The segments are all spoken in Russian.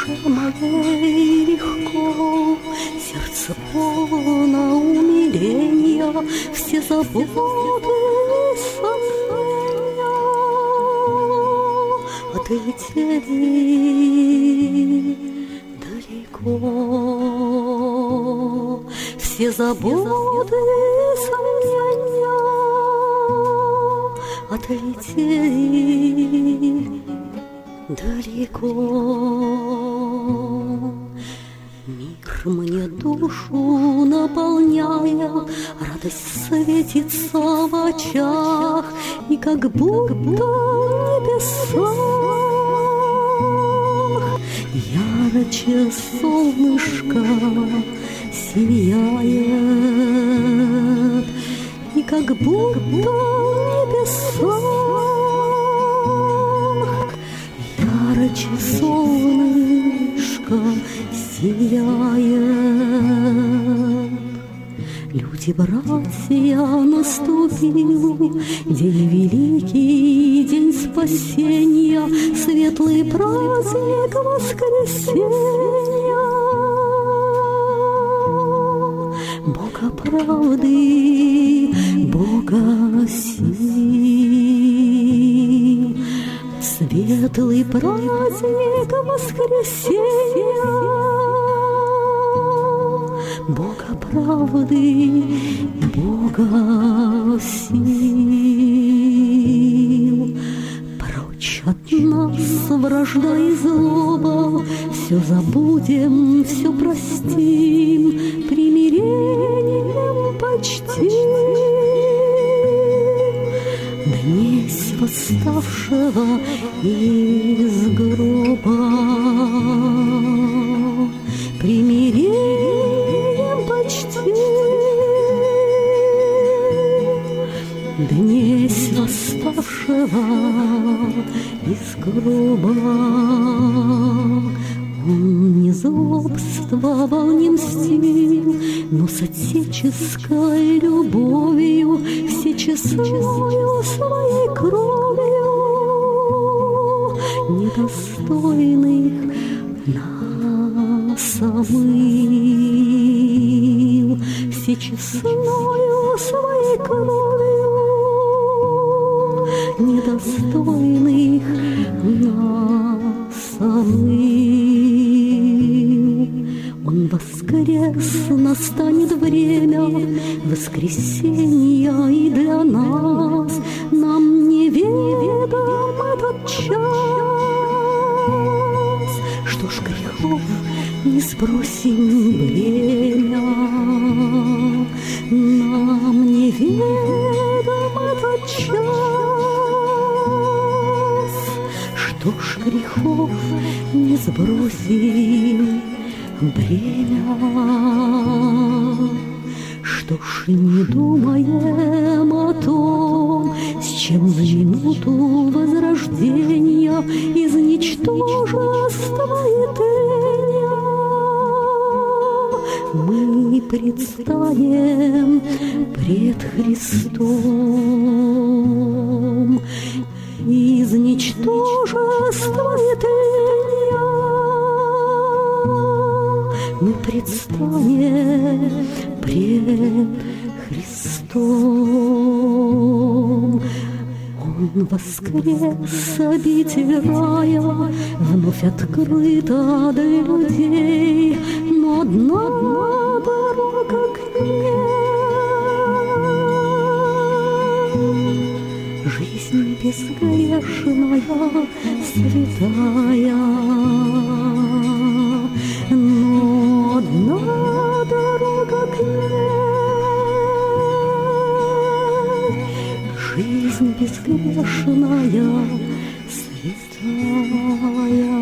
моей легко, сердце полно умиления, все заботы сомнения отлетели далеко, все заботы сомнения отлетели далеко. Мир мне душу наполняя, радость светится в очах, и как будто в небесах ярче солнышко сияет, и как будто в небесах ярче солнышко сияет. Люди, братья, наступил день великий, день спасения, светлый праздник воскресенья. Бога правды, Бога сил, светлый праздник воскресенья. Бога правды, Бога сил. Прочь от нас вражда и злоба, все забудем, все простим, примирением почтим днесь восставшего из гроба. Примирением почтим днесь восставшего из гроба. Он не злобствовал, не мстил, но с отеческой любовью, всечестною своей кровью недостойных нас омыл, всечестною своей кровью недостойных нас омыл. Он воскрес, настанет время воскресенья, и для нас, нам неведом этот час. Что ж грехов не сбросим бремя, нам неведом этот час. Что ж грехов не сбросим бремя, что ж не думаем о том, с чем на минуту возрождения из ничтожества и тения мы предстанем пред Христом. Из ничтожества и тения мы предстанем пред Христом. Он воскрес, обитель рая вновь открыта для людей, но одна дорога к ней. Жизнь безгрешная, святая, но одна дорога к ней. Жизнь безгрешная, святая.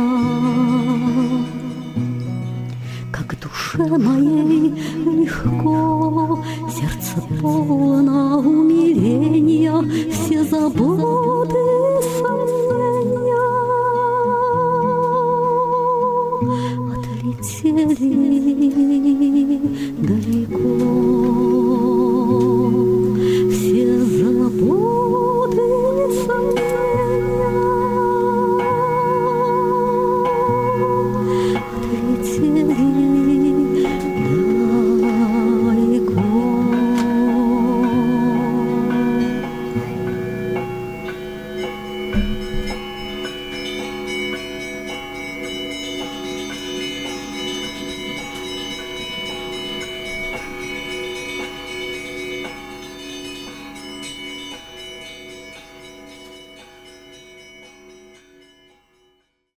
Как душе моей легко, сердце полно умиления, все заботы